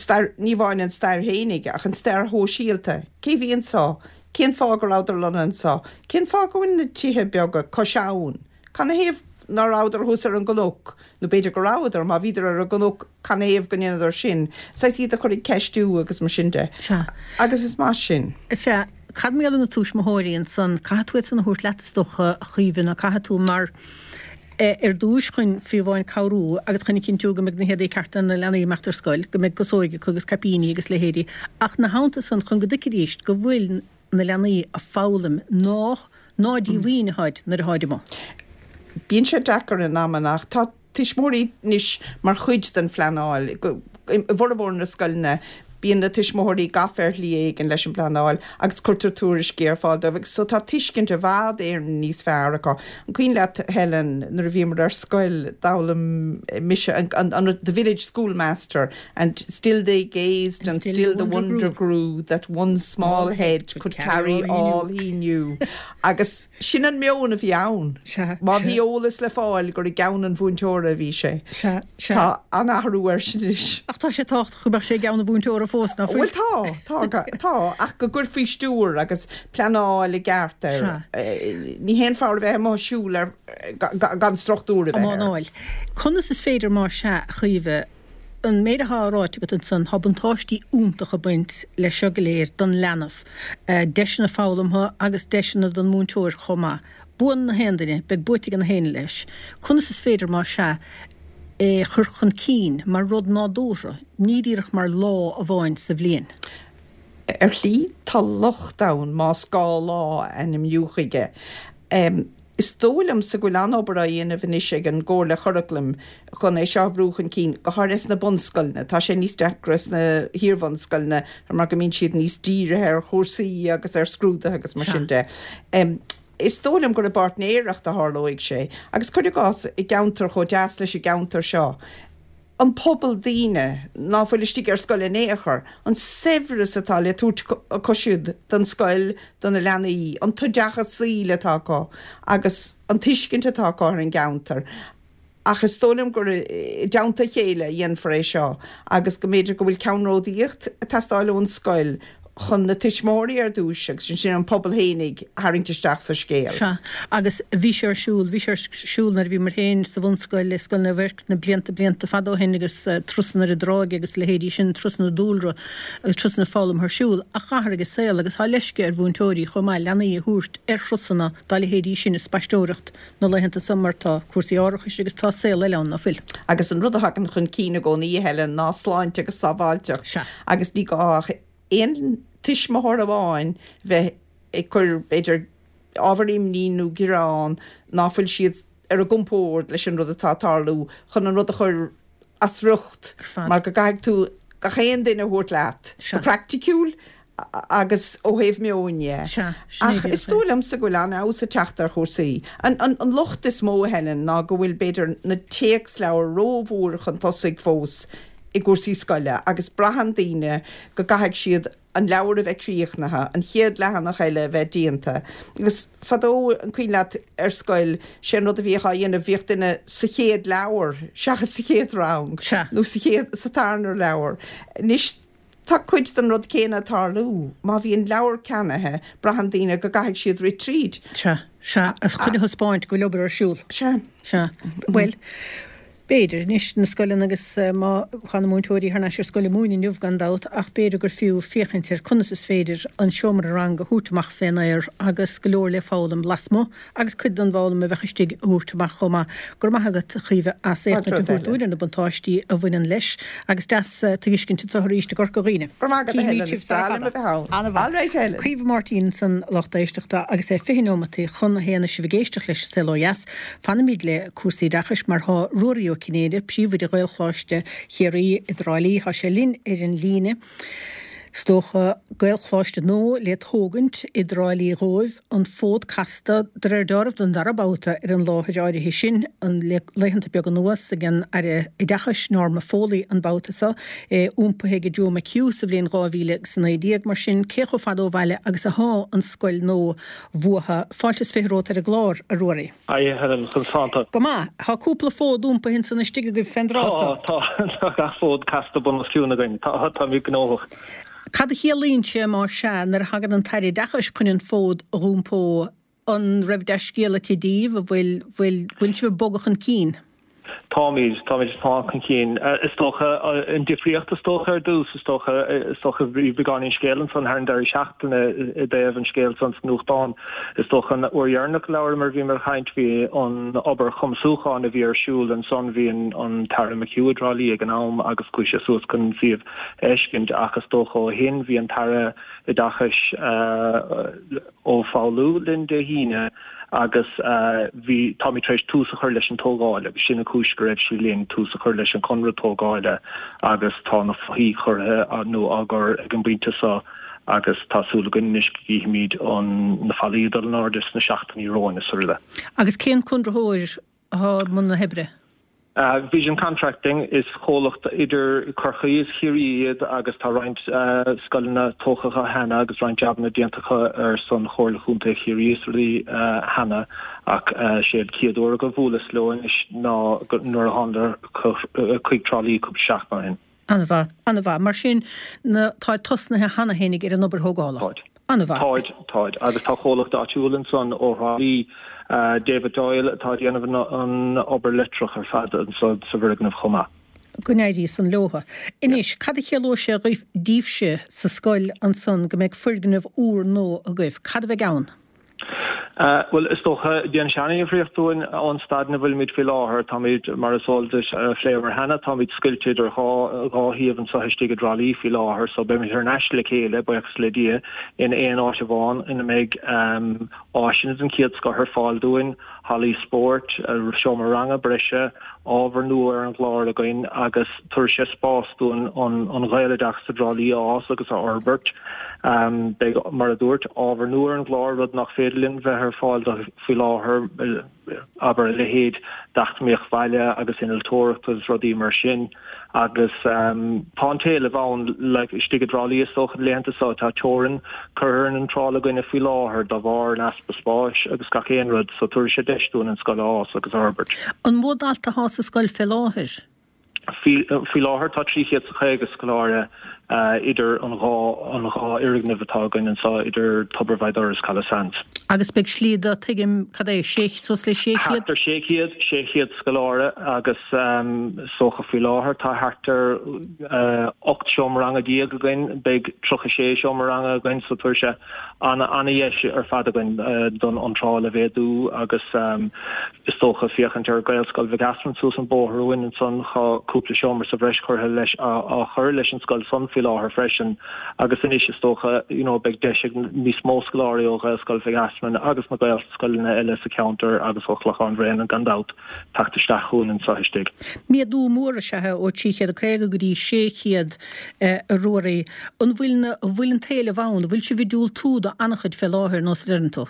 ní bháin an stair hénig ach an stair thó síalta. Cé bhíon sá, cén fágur áidir lena sá, cén fágahhain na tithe beaga coseáin. Can na héamh nar áidir thús ar an gológ, nó beidir go ráidir má bhíidir ar a gológ can éamh go idir sin. Sais iad a chuir ceistú agus mar sinnte. Agus is más sin. Se cad méall na túis mthóiríonn san caithtuid san na thuirt letastócha chuomhann a caithú mar ar dúis chun fi bháin cabhrú agus chuna cinn túga meg na héadaí cartan na leanaí meachtar scoil go meg gosóige chugus capíní agus le héadí ach na hánta san chun go dicríist go bhfuil na leanaí a fálam ná nádí bhíoineáid nar a háide má. Bíonn sé dechar in námanach tá tuismóí níos mar chuid den fleanáil bhór bhór na scoilne bíon na tuismóirí gafar líag an leis an planáil agus cultúris géirfáil agus so tá tuiscint a bhád ar níos fearracha. An cuoin le Helen nar bhí mar ar scoil dálam mise an the village schoolmaster and still they gazed and, and still, still the wonder, wonder grew that one small head could, could carry, carry all he knew. Agus sin an meon a bhí ann. Má bhí ólas le fáil gur i gaan an bhúntóra bhí sé. Tá an ahrúir sin is. Ach tá sé tácht chu sé gaan na bhúntóra fós na bhfuil tá tá tá ach go gur fí stúr agus planáil i gceartar. Ní hen fáil bheith má siúil ar gan struchtúra bheith. Amánáil. Conas is féidir má se chuomh an méide háráte go an san habantáistí úntacha buint le seogaléir don lenah deisina fálamtha agus deisina don múntóir chomá. Buan na hendaine beag buitig an héine leis. Conas is féidir má se churchan cín mar rud nádóra, nídíirech mar lá a bháin sa bblion. Er lí tá lochdaun má scá lá an im dúchaige. Um, Is tólam sa gúil anóbara dhéana bhanisig an ggóla choraclam chun é seahrúchan cín go háras na bonscoilne, tá sé níos decras na hírbhanscoilne ar mar go mín siad níos díre ar chósaí agus ar scrúda agus mar sin de. Um, Is tólam gur a bart néireacht a hálóigh sé, agus chuir gás i gaantar cho deas leis i gaantar seo. An pobl daoine ná bhfuil istí ar scoil néachar, an severus atá le tút cosiúd don scoil don na leanaí, an tuideachas síle táá, agus an tuiscint atáá an gaantar. Achas tólam gur i deanta chéile dhéon for é seo, agus go méidir go bhfuil ceanródaíocht testáile ón scoil, chun na tuismóirí ar dúiseach sin sin an pobl hénig haingteisteach sa scéal. Se agus bhí sé ar siúil, bhí sé ar siúil nar bhí mar héin sa bhunscoil le scoil na bhirc na blianta blianta fadó hen agus trusna ar a dráig agus le héadí sin trusna dúlra agus trusna fálam ar siúil a chahar agus saoil agus há leisce ar bhúntóirí chomá leanaí a thuairt ar trusna dá le héadí sin is spaistóireacht nó leihananta sammartá cuasaí áireachas agus tá saoil le leanna fil. Agus an rud a hagan chun cína gcónaí helen ná sláinte agus sábháilte agus ní go Éon tuismóthir a bháin bheith ag chur beidir ábharíim níú gurán náfuil siad ar a gumpóir leis an rud atá tarlú chun an rud a chur as rucht mar go gaig tú go chéan duine thuirt leat go practicúil agus ó héh meóine. Ach is tólam sa go leanna á sa teachtar chósaí. An an locht is mó helen ná go bhfuil beidir na téex leabhar rómhúr chun tosaigh fós i gúsaí scoile agus brahan daoine go gaithigh siad an leabhar a bheith críochnatha, an chiad lehanach eile bheith díanta. Agus fadó an cuoin leat ar scoil sin rud a bhíocha dhéanamh bhíocht duine sa chéad leabhar, seachas sa chéad rang, nó sa chéad sa tarnar leabhar. Nis tá cuid den rud céine tarlú, má bhíon leabhar cenathe brahan daoine go gaithigh siad retreat. Se, se, as chuine hospáint go leobar ar siúil. Se. Se. Well, Beidir, níos na scoilin agus má chana múntóirí harna sé scoil múin nuh gandát ach beidir gur fiú fiochantir chunas is féidir an seomar rang go húrtamach fénair agus golóir le fálam lasmó agus chud an bhálam a bheitchastig húrtamach chomá gur maithagad chuomh as éna túúir na buntáistí a bhainean leis agus deas tuiscinnte tuiríiste gur goghine. Cuomh Martin san lochtaéisteachta agus é fihinómatí chun héana si bhgéisteach leis selójas fanna míad le cuasaí dachas mar há ruirí Kinéide príomh de gailchláiste chéirí Idralí há sé linn ar an líne. Stocha gailchláiste nó le thógant Idralí roimh an fód casta dar darmh don darabáta ar an láthid áirithe sin an leihananta beag an nuas agin ar i dachas norma fólaí an bátasa úmpathe go Joe McHugh sa bblion gáhíle san éideag mar sin cécho fadó bhaile agus a há an scoil nó bhuatha fáiltas férót ar a glár a ruirí. Ai heran chunsáanta. Go má, há cúpla fód úmpa hin san istigh go fendrása. Tá tá ga fód casta bun sciúna gain, tá tá mí gnóch. Cad a chéalínse má se nar hagad an tairi dachas chuinn fód rúmpó an raibh deiscéala cedíh a bhfuil bhfuil bhfuil se bogachan cín. Tommy's Tommy's talking keen is toch in differente stocher dus is toch is toch began in skelen van her der schachten de even skeel van genoeg dan is toch een oorjarnig lauwer maar wie mer heint wie on ober kom soch aan de weer school en son wie een on Tara McHugh rally genau agus kusje so kan sie eskind agus toch hin wie een Tara dachas o faulu in de hine agus bhí Tommy Treis túsa chuir leis an tógáile, bhí sinna cúis go raibh sí líon túsa chuir leis an conra tógáile agus tá na fhí churthe nó agur ag an binte sa agus tásúla gunnis gíimiid an na fallíad an nádas na seachtaí róin is suirle. Agus cén chundrathóir há mun na hebre? Uh, vision contracting is cholacht idir corchaíos chiríiad agus tá roint uh, scoilna tóchacha hena agus roint jabna diantacha ar son chóirla chunta chiríosí uh, hena ach uh, séad ciadúra go bhúlas leoin is ná nuair a handar chuig trálíí cúb seach mar hin. Anna bha, Anna bha, mar sin na tá tosnathe hena hénig ar an obair thógála. Táid. Anna bha. Táid, táid. Agus tá cholacht áitiúlann son ó ráí Uh, David Doyle tá déanamh an obair litrach ar fad an sa bhirgan of chomá. Gúnéirí san leotha. Inis, cad a chéaló sé roimh díobse sa scoil an son go méid firganmh úr nó a goibh. Cad a bheith gabhain? Uh, well, is toch uh, die aanschaning gefreegd aan staden wil met veel lager, dan met maar zo dus uh, flavor hanna, dan met sculpted er ga ga hier van zo hastige drali veel lager, zo bij met internationale kele bij exledie in een oortje van in de meg um oceans en kids got her fall doen, Holly Sport, uh, Shomaranga, Brescia, over nuer en Florida going agus tursche spas doen on on gaile dagste drali as agus Albert, um big Maradoort over nuer en Florida nach Fedlin her fall dat veel her aber le heed dacht mich weile agus in el tor tus rodi mar sin agus um pantele van like stige drali so lente so ta toren curn and troll going if we law her da var nas bespash agus ka kenrod so tursche destun en skal as agus Albert an modalta has skal feláhir fi fi láhar tá trí het agus skalare uh, idir an rá an rá irignivetágan an sa idir tobervaidars calasans. Agus beg slída tuigim cadé séch sos le séchiad? Hartar séchiad, séchiad skalare agus um, socha fi láhar tá hartar uh, ocht siomranga diag again beg trocha sé siomranga again so tuirse anna anna yes ar fad again uh, don antrála vedú agus um, is socha fiachantar gael skal vegasman sos an bóhrúin an son cha cúpla siomar sa bhreis chuir leis a chuir leis an scoil son fi láhar freisin agus in is stocha you know beg deisiig ní smó scoláíoga scoil figasman agus na gael scoilna eile sa counter agus ochlach an bhréin an gandát tachtasteachún an sahistig. Miadú móra sethe ó tíchiad a créige go dtí séchiad a roirí an bhfuilna bhfuiln téile bhain, bhfuil si bhidúil túda annachchuid fel láthir nos rinto.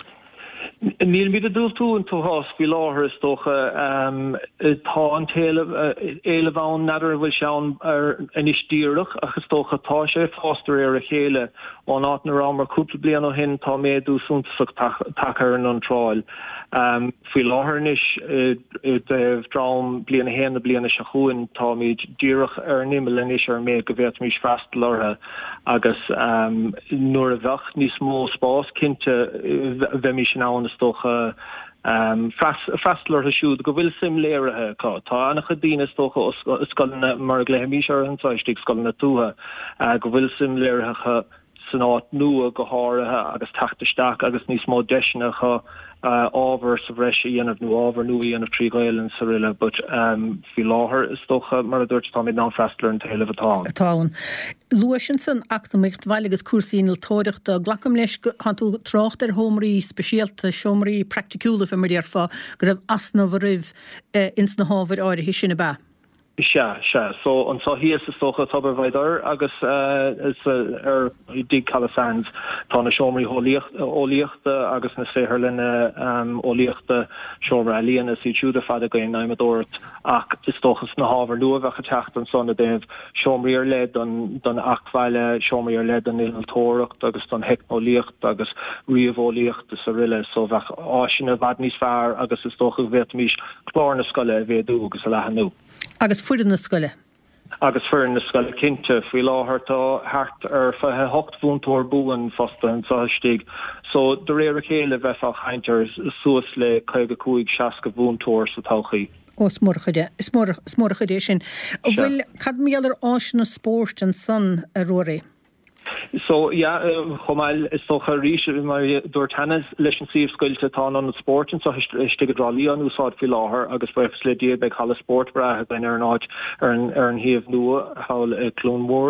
Níl mi a dúil tú tú has fi láthir is tócha um, tá an téile éile bhain nadidir bhfuil seán ar inistíirech agus tócha tá sé fástar ar a chéile an áit na rá mar cúpla blian ó hin tá méadú súntasach tachar an tráil. Um, fi láthirnis déh drám bliana héna bliana se chuin tá míid díirech ar nimel inis ar mé go bhéit mís fast láthe agus um, nuair a bheith níos mó spás cinnte bheith mí sin ána stocha um, freistlar a siúd go bhfuil sim léirethe cá. Tá annach a dtíine stocha scoilna mar gléimí ar an sáistigh scoilna tútha uh, go bhfuil sim léirethe san áit nua go háirithe agus tachtasteach agus níos mó deisinacha Uh, ábhar sa bhreise dhéanamh nó ábhar nua dhéanamh trí gaeilin sa riile, but um, fi láthair is stocha mar a dúirt tá míid ná freistlar an taobh atá. Atáin. Luasin san achtamíocht bhaile agus cuasaíonil tóireachta glacam leis han tú trácht ar thomraí speisialta seomraí practicúla fe mar dearfa go raibh asna bhribh uh, ins na hábhar áirithe sinna ba. Se se so an sa hí is stocha tobervaidar agus uh, is uh, ar dig calasans tá na seomraí ólíochta agus na séharlinne um, ólíochta seomra alíana sí túúda fada go naimadort ach is stochas na hábhar luahecha techt an sonna déh seomraí ar led don don achhhaile seomraí ar led an iltóracht agus don heicnólíocht agus riamhólíocht sa riile so bheith áisina bhad níos fearr agus is stocha bhéit mís chlár na scoile a bhéadú agus a lehanú. Agus fuidir na scoile. Agus fuir na scoile cinnte fao láthair tá thart ar fethe hocht bhúntóir buan fasta an sáistigh. So de réir a chéile bheith a chaintear suas le chuige cúig seaca bhúntóir sa tauchaí. Ó smórchaide, smórchaide sin. Bhfuil cad méallar áis na spórt an san a roirí? So ja chomáil is toch a rí mar dúir tennis leis an síomh scoilte tá an sport an so stigad rálí an úsáid fi láthair agus brefs le dia beag chala sport brethe ben ar an áid ar an ar an híomh nua hail clúnmór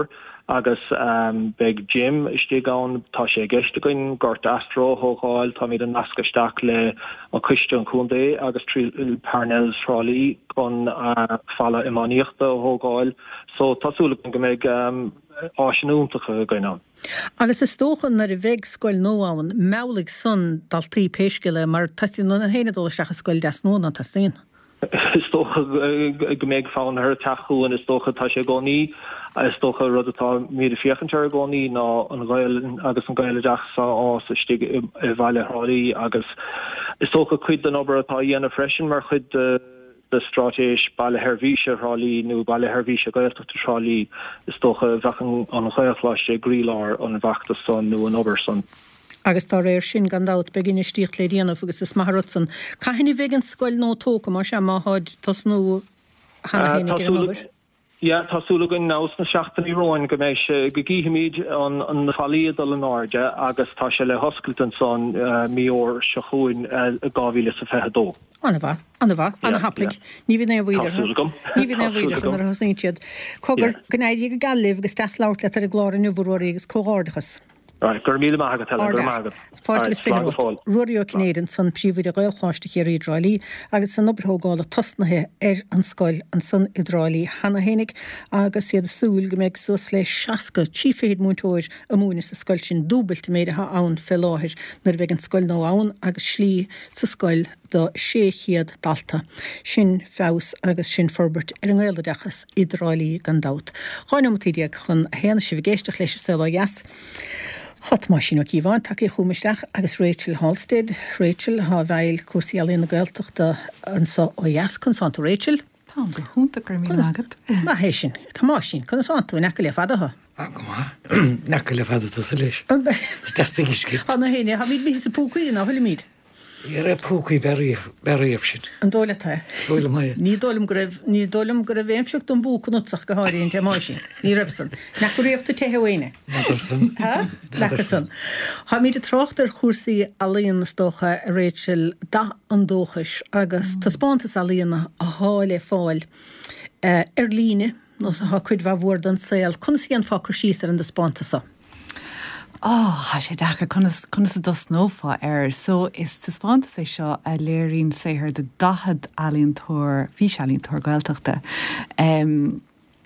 agus um, big Jim istí gan tá sé geiste goin gort astro hóáil tá mí an nascasteach le an Christian Cundé agus trí Parnells Raleigh gon uh, falla imáníochta hóáil so tásúla go méid um, áisiúntacha goin. Agus is tóchan ar I bheith scoil nóáin meálaigh sun dal trí péisciile mar taí na héanadóisteach a scoil des nóna tastíon. Is tócha go méid fáin ar taú an is tócha tá sé gcóí is tócha rud atá mí fiochantear gcóí ná an ghail agus an gaile deach sa ás istí I bhaile Raleigh agus is tócha chuid an obair atá dhéanana freisin mar chud de stratéis baile Hervíse Raleigh nó baile Hervíse gailteachta Raleigh is tócha bhechan an ghailchláiste grílár an bhachtas son nó an obair son. Agus tá réir sin gandát begin istíocht le díanamh agus is maithrutsan. Caithfinn bheith an scoil nó tóca mar sem máthid tas nó hana hénig ar an obair? Ja, tásúla goin nás na seachtain I roin go mééis go gíimiid an an na fallíad an áide agus tá se le hoscailtan son míor se chuin gáhíle sa fehadó. Anna bha, anna bha, anna haplig. Ní bhí na bhíidir. Ní bhí na bhíidir an ar hosaintiad. Cogur gnáidí go galibh agus tas láirt le ar a gláir an nuhróí agus cóárdachas. gur míle mágad tell gur mágad. Fáilte fé ruúío Canadian san príomhid a gáilchláiste chéir Idrailí agus san obrthógáil a tasnathe ar an scoil an san Idrailí hana hénig agus siad a súil go méid sos le seaca tíféad múntóir a múna sa scoil sin dúbailte méid a ann fé láthir nar bheith an scoil nó ann agus slí sa scoil do séchiad dalta. Sin fás agus sin forbert ar an gáile dechas Idrailí gandát. Cháinm tíideag chun héana si bhgéisteach leis Sela Yass. Chot má sin í bhain take chumisteach agus Rachel Halstead. Rachel há bhil cuasaí alíonna gailteachta an sa ó Yass chun Santa Rachel. Tá go húnta gur mí agad. Má hé sin, Tá má sin chun Santa necha le fadatha. A go má necha le fadata sa leis. Testing isci. Anna héine ha míid mí sa púcaí ná bhfuil míid. Ar a púcaí beríomh sin. An dóla tá. Dóla mai. Ní dólam go raibh ní dólam go raibh éimseocht an bú chunúteach go háiríonn te má sin. Ní raibhsan. Nach go raibhta tehaine. Nadarsan. Ha? Nadarsan. Ha míid a trocht ar chusaí alíon stocha Rachel da an dóchas agus tá spántas alíonna a háile fáil ar líne nó ha chuid bh bhór an saoil chun sí an fáchar síos ar an de spántasa. Oh, ha sé dacha chuna sa dos nófa ar, so is ta spánta sé seo a léirín séhir de dahad alíontóir, fís alíontóir gailteachta. Um,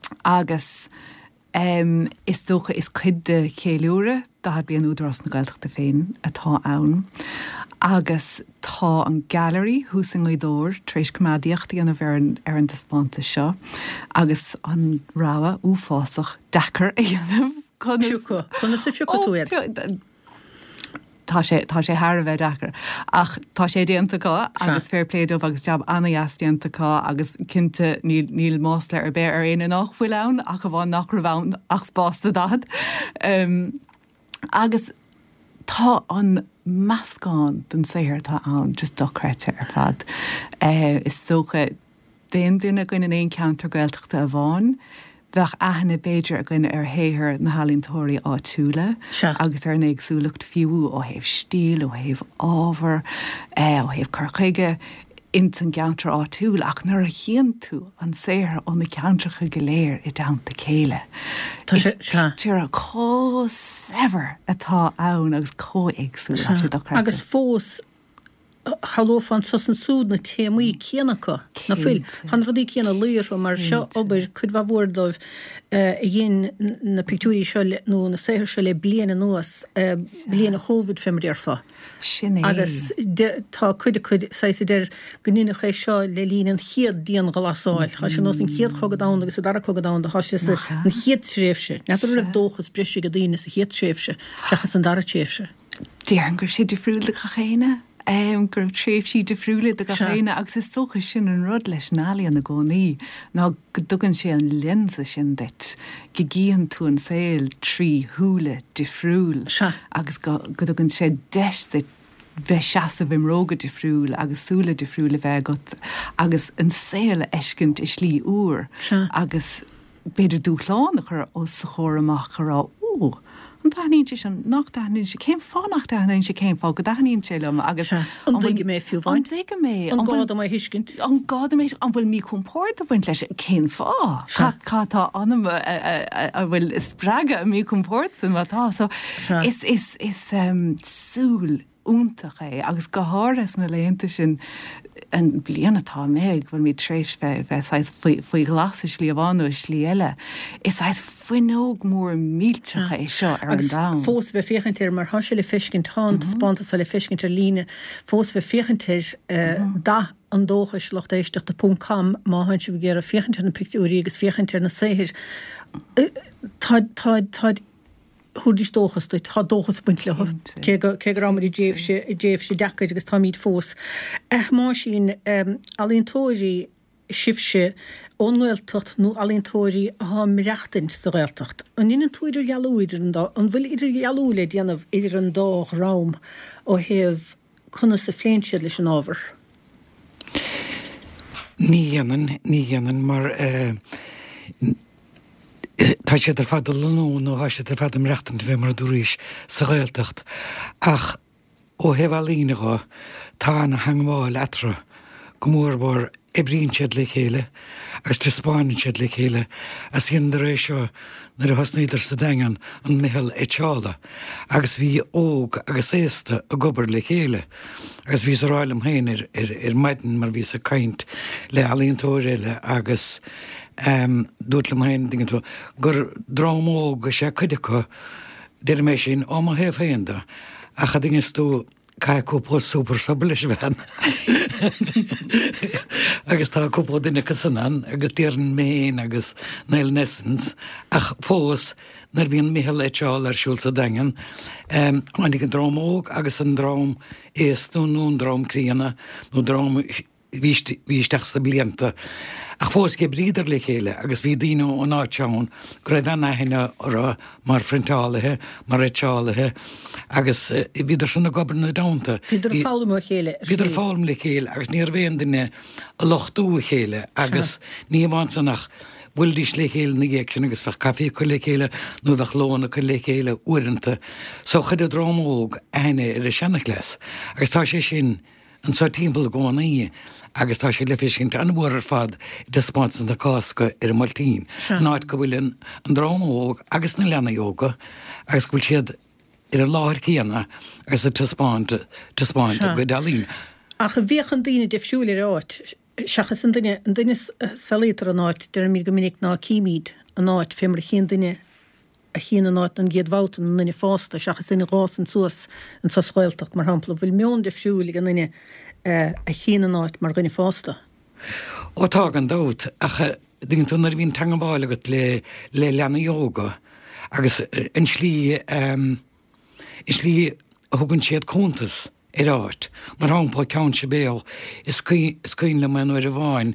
agus um, is dócha is cuid de chéúre, dahad bí an údras na gailteachta féin atá ann. Agus tá an gallery hús an gaiddóir tréis comadíochtaí an a bherin ar an de spánta seo. Agus an ráha úfásach dachar a dhéanamh. Fiúcha, chuna sa fiúcha tú éad. Tá sé tá sé thar a bheith dachar. Ach tá sé déantaá agus fairpléadmh agus jab Anna Yass déantaá agus cinnte níl más le ar bé ar aana nach bhfuil ann ach a bháin nach bhain ach spásta dad. Um, agus tá an meascán den saoir tá ann just docréite ar fad. Uh, is tócha déon duine goin in éon counter gailteachta a bháin. Bheith ahanana Beiidir a gine ar héthir na halíntóirí átúla agus ar na agsúlacht fiú ó héh stíl ó héh ábhar ó héh carchaige int an geantar átúla ach nar a chéan tú an séir an na ceantracha go léir i dáanta céile. Tíar a có sever atá ann agus có agsúla. Agus fós Hallófan sos an súd na témaí céanacha na fil. Han rodí céanna líir mar seo obair chud bh bhórdóibh a dhéon na pictúí seo nó na séir seo le bliana nuas bliana hóvid femir fa. Sinné. Agus tá chuide chud saise der gonína ché seo le lín an chiad díon galasáil. Tá sé nás an chiad chogad an agus a dar chogad an de has an chiad tréfse. Net raibh dóchas brise go dtíine sa chiad tréfse, sechas an dar tréfse. Déan gur sé de friúla a chéine. Um, gur tréf si de friúla a chéine agus is tócha sin an rud leis nálaí na gcónaí ná go dugann sé an linsa sin deit go gíonn tú an saoil trí thuúla de friúil agus go dugann sé deiste bheith seasa bhím róga de friúil agus súla de friúla bheith got agus an saoil eiscint is slí úr agus beidir dúchláánach ar os sa chóir amach rá ó an daín sin nach daín se céim fá nach daín se céim fá go daín sélam agus an dige mé fiúháin mé an gáda mai hiiscint an gáda méid an bhfuil mí compórt a bhaint leis cén fá Catá anam a bhfuil sppraga a mí compórt san mátá so is is is súl úntaach é agus go háras na léanta sin an blianatá méid bfuil mí trééis bheith faoi glasas slí bhánú slí eile is fuinóg mór mílteach é seo ar an da. Fós bheith féchantir mar thoise le fiscin tá spáanta le fiscinir líne fós bheith féchantir da an dóchas locht éisteach de pún cam má hain si bh géar a féchantir na picúí agus féchantir na séhir tá húdís dóchas tá dóchas buint le ché ramí déh se déh se decaid agus tá míad fós. Ech má sin alíntóirí sibse ónhiltocht nó alíntóirí a ha mireachtain sa réiltocht. An inan túidir gealúidir an dá an bhfuil idir gealúla déanamh idir an dách rám ó heh chuna sa fléinsead leis an ábhar. Ní dhéanaan ní dhéanaan mar tá sé ar fad leú nó há sé ar fad am reachtain bheith mar dúéis sa réiltecht ach ó hebhlínaá tá na hangmáil etra go mór bar ibrín siad le chéile agus te Spáin siad le chéile as hin de rééis seo nar a hosníidir sa dagan an Michael Echála agus bhí óg agus éasta a gobar le chéile agus bhí sa ráilm héin ar ar maidin mar bhí sa caint le alíontóirile agus Um, dúirt le main dinge tú gur drámó go sé chuidecha déir mé sin ó má héh féanda a cha dinges tú caiúpó súper sablis bhean agus tá cúpó duine casanan agus déan méin agus neil nessens ach fós nar bhíon Michael Echála ar siúil sa dagan um, an an drámóg agus an drám éastú nó an drám críanana nó drám víisteach sa blianta ach fós ge bríidir le chéile agus bhí daine an áteán go raibh bhena hinne orra mar frontálathe mar Echálathe agus bhíidir sanna gobar na dáanta. Bhíidir fálam le chéile. Bhíidir fálam le chéile agus níor bhéon duine a lochtú chéile agus ní bhain sanach bhfuil dís le chéile na ggéic sin agus bheith caí chu le chéile nó bheith lóna chu le chéile uanta so chud a drámóg aine ar a senach leis agus tá sé sin an sa timppla gána í agus tá sé le fiscint an bhar fad de spásan na cáca ar Maltín. Náid go bhfuil an drámóg agus na lena jóga agus bhfuil siad ar an láthir chéana agus a tuspáinte tuspáinte go dalín. A go bhíochan daine de fiúla áit seachas an duine an duine salítar an áit de mí go minic ná cíimiid an áit fémar chéan duine a chéan an áit an géadhvátan an duine fásta seachas duine rás an suas an sa scoilteach mar hampla bhfuil meon de fiúla an duine a chéan an áit mar gunine fásta. Ó tá an dát a ding tú nar bhín tangabálagat le le lena jóga agus in slí um, in slí a thugann siad cóntas ar áit mar hápá ceann se béal is cuin le man ar a bháin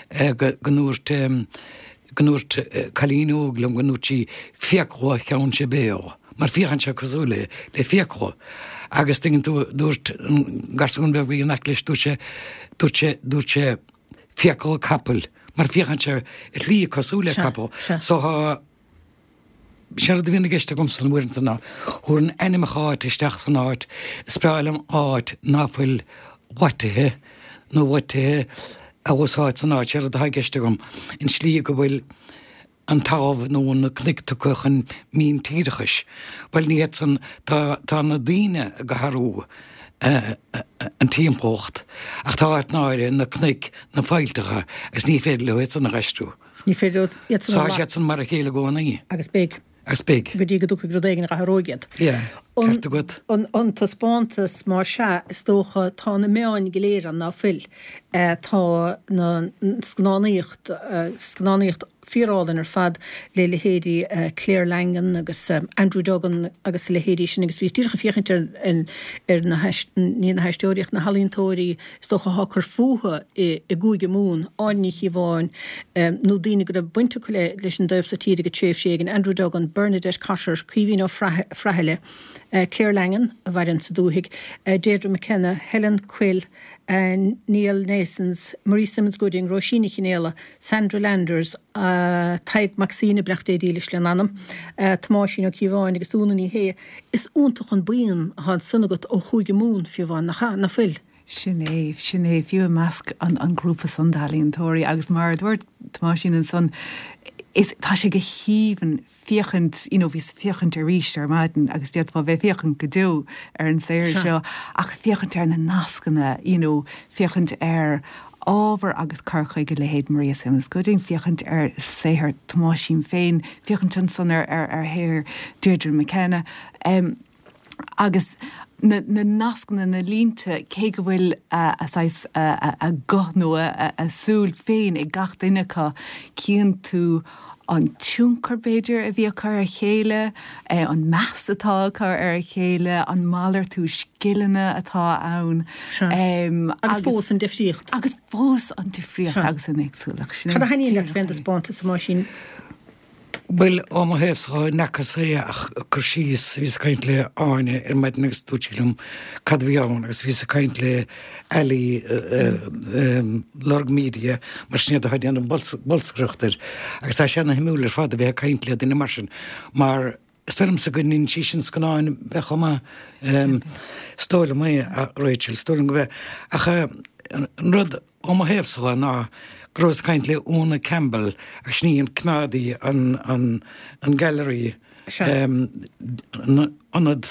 ganúirt ganúirt chalíóglam ganúirtí fiachá ceann se béal mar fiochan se cosúla le fiachá agus dingin tú dúirt garún beh bhí nachlis dúse dúse dúse fiachá capel mar fiochan se lí cosúla capel so ha sé a bhína geiste gom san bhuiintana chuair an animáid isteach san áit spráilm áit náfuil watathe nó watathe a bhusáid san áit sé a dá geiste gom in slí go bhfuil an tábh nó na cnicta chuchan mín tíirechas bhil ní san tá na daine go Harú an tíompócht ach tá áit náire na cnic na fáiltecha is ní féidir le san na reistú. Ní féidir Tá san mar a chéile gána í. Agus big. Agus big. Go dtí go dúcha gradéigen a Harógiad. Yeah, certa good. An tá spántas mar se is tócha tá na meáin goléiran ná fil tá na sgnáíocht sgnáíocht firádan ar fad le lehéadí Claire Langan agus Andrew Duggan agus lehéadí sin agus vís tícha fiochantar ar na ní na heistóireacht na halíntóirí is tócha há chur fuha i gúige mún áinnig í bháin nó daine go a buinte le leis an dóibh sa tíide go tréh sé an Andrew Duggan Bernadette Cusher cuihín ó Fraheile Claire Langan a bhain sa dúhiig, Deirdre McKenna, Helen Quill, Uh, Neil Nasons, Marie Simmons Gooding, Roisin Chinéla, Sandra Landers, uh, Taig Maxine Brecht é dílis le anam, uh, Tomásin og Kíván agus únaní hé, is úntach an buin a han sunnagat ó chuige mún fiúhán na cha na fuil. Sinnéh, sinnéh, fiú a measc an, an grúpa sundalíon tóirí agus mar dúirt Tomásin an son, is tá sé go híomhan fiochant, you know, vís fiochant ar ríist ar maidin, agus diad fá bheith fiochant go dú ar an séir seo, ach fiochant ar na nascanna, you know, fiochant ar ábhar agus carchaig go le héad Maria Simmons Gooding, fiochant ar séhar Tomásin féin, fiochant an son ar ar, ar héir Deirdre McKenna, um, agus na, na nascanna na línte cé go bhfuil uh, asáis uh, a, a gothnú a, a súl féin i gach duinecha cían tú an túncar beidir a bhí chur ar chéile, eh, an meastatá chur ar chéile, an málar tú skillene atá ann. Um, agus fós an difríocht. Agus fós an difríocht agus an éagsúlach. Cad a haí le bhain a spánta sa máisín? Well, ó má hefsá necas ré ach chur síos vís caint le áine ar maid negus dútílumm cad bhíán agus vís caint le eí lorg mídia mar snéad a haid an bolscruchtar agus tá sena himúlar fád a bheith caint le duna marsin mar stom sa gon in sísin scanáin bhecha má stóla mé a Rachel stólan go bheith ach an rud ó má hefsá ná Gros kaint le Una Campbell a sníon cmádaí an, an, an gallery um, anad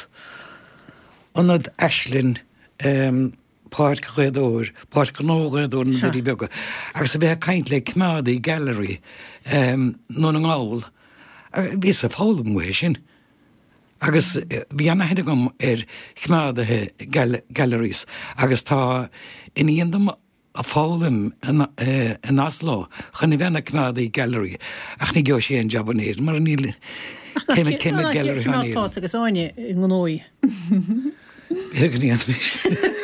anad Ashlyn um, Park Rédóir, Park Nórédóir na bhí bega. Agus a bheith kaint le cmádaí gallery um, nó an gáil, bhís a fálam mhué sin. Agus bhí anna heidir gom ar cmádathe gal galleries, agus tá in íondam a fálam in, uh, in Oslo, chun i bhena cmádaí gallery, ach ní geo sé an jabanéir, mar an íle céime céime gallery han íle. Fás agus áine in gnói. Bhí gan íon mis.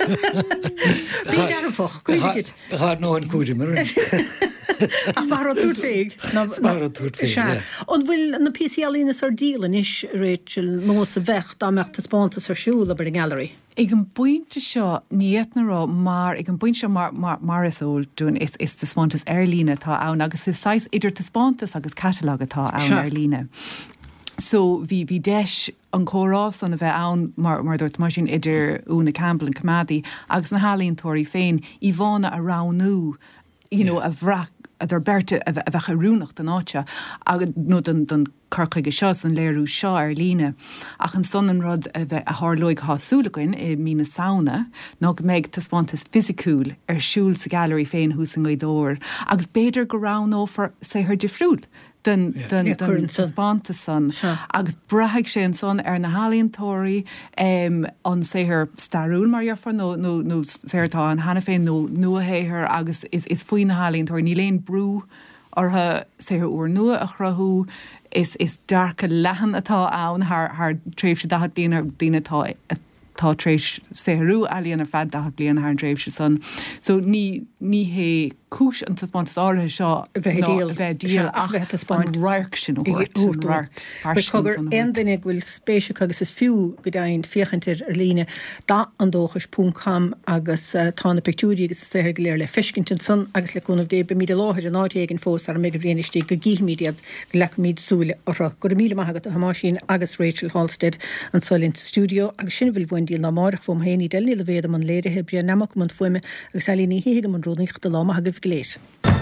Bí darfach, cuidigid. Rád nó an cúdi mar. Ach mar an dúrt féig. Mar an dúrt féig, ja. On bhfuil na P C L-ínas ar dílan is, Rachel, nó sa bheith dá mecht a spántas ar siúla bar an gallery. Ig an buinte seo níiad na rá mar ag an buinte seo mar, mar, mar is óil dún is, is de spántas ar lína tá ann agus is sais idir de spántas agus catalog atá ann ar lína. So bhí bhí deis an chórás an a bheith ann mar, mar dúirt mar sin idir Una Campbell an Camaddí agus na hálíontóirí féin í bhána a ránú, you know, a bhrach a ar berte a bheith rúnacht an áte agus nó den den carcaige seo an léirú seo ar líne ach an sonan rud a bheith a hálóig hásúlagain i mína saona ná go méid taspántas fisiciúil ar siúil sa gallery féin hús an gaidóir agus béidir go rán ófar sé ar difriúil den den den taspánta san agus brathag sé an son ar na hálíontóirí um, an séhir starún mar ar nó nó nó séirtá an hana féin nó nuahéir agus is is faoin na hálíontóirí ní léon brú ortha séhir uair nua a chrathú is is darcha lehan atá ann haar haar tréimh se dahad blian ar daine tá tá tréis séhrú alíon ar fad dahad blian haar an tréimh se san so ní ní hé cúis an taspántas áthe seo bheith bheith díal ach an rairc sin óhairt chugur an duine bhfuil spéise agus is fiú go dain fiochantir ar líne dá an dóchas púncam agus tána pictúí agus séir go léir le fiscintin san agus leúnmh dé be míad láthir an áitigh fós ar mé réanistí go gíimiad go le míad súile orra go míle maigat a hamáisín agus Rachel Halstead an solinn stúdio agus sin bhfuil bhain díal na marach fóm héí delí le bhéad man léirithe bre namach man foiime agus elíní hiige man rónig de láma a go bh léis.